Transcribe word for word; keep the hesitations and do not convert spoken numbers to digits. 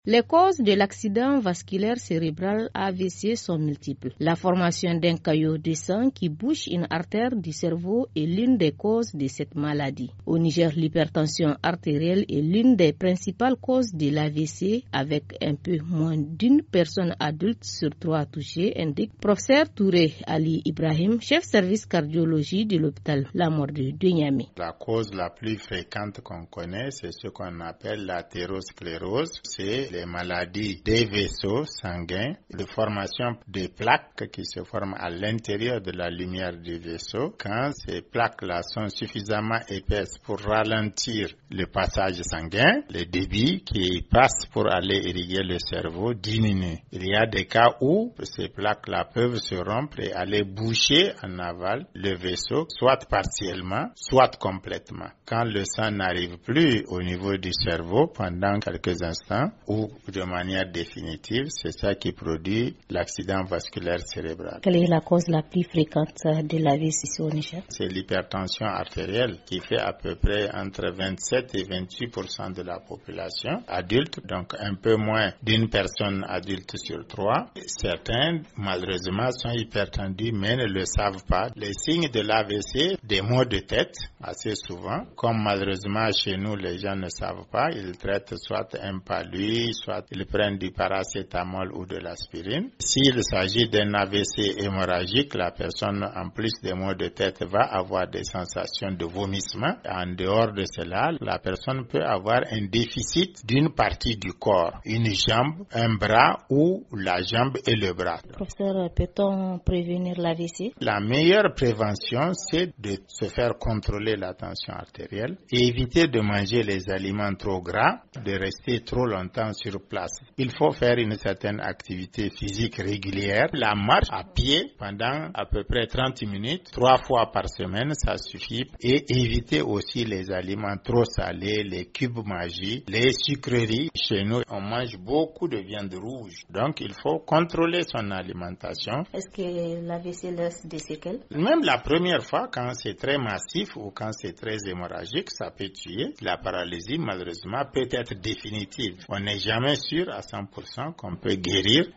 Les causes de l'accident vasculaire cérébral A V C sont multiples. La formation d'un caillot de sang qui bouche une artère du cerveau est l'une des causes de cette maladie. Au Niger, l'hypertension artérielle est l'une des principales causes de l'A V C avec un peu moins d'une personne adulte sur trois touchées, indique professeur Touré Ali Ibrahim, chef service cardiologie de l'hôpital La Mordue de Niamey. La cause la plus fréquente qu'on connaît, c'est ce qu'on appelle l'athérosclérose. C'est les maladies des vaisseaux sanguins, de formation des plaques qui se forment à l'intérieur de la lumière du vaisseau. Quand ces plaques-là sont suffisamment épaisses pour ralentir le passage sanguin, le débit qui passe pour aller irriguer le cerveau diminue. Il y a des cas où ces plaques-là peuvent se rompre et aller boucher en aval le vaisseau, soit partiellement, soit complètement. Quand le sang n'arrive plus au niveau du cerveau pendant quelques instants ou de manière définitive, c'est ça qui produit l'accident vasculaire cérébral. Quelle est la cause la plus fréquente de l'A V C ici au Niger? C'est l'hypertension artérielle qui fait à peu près entre vingt-sept et vingt-huit pour cent de la population adulte, donc un peu moins d'une personne adulte sur trois. Certains, malheureusement, sont hypertendus mais ne le savent pas. Les signes de l'A V C, des maux de tête, assez souvent. Comme malheureusement chez nous, les gens ne savent pas, ils traitent soit un palu, soit ils prennent du paracétamol ou de l'aspirine. S'il s'agit d'un A V C hémorragique, la personne, en plus des maux de tête, va avoir des sensations de vomissement. En dehors de cela, la personne peut avoir un déficit d'une partie du corps, une jambe, un bras ou la jambe et le bras. Professeur, peut-on prévenir l'A V C? La meilleure prévention, c'est de se faire contrôler la tension artérielle et éviter de manger les aliments trop gras, de rester trop longtemps sur place. Il faut faire une certaine activité physique régulière. La marche à pied pendant à peu près trente minutes, trois fois par semaine, ça suffit. Et éviter aussi les aliments trop salés, les cubes magiques, les sucreries. Chez nous, on mange beaucoup de viande rouge. Donc, il faut contrôler son alimentation. Est-ce que l'A V C laisse des séquelles? Même la première fois, quand c'est très massif ou quand c'est très hémorragique, ça peut tuer. La paralysie, malheureusement, peut être définitive. On n'est jamais sûr à cent pour cent qu'on peut guérir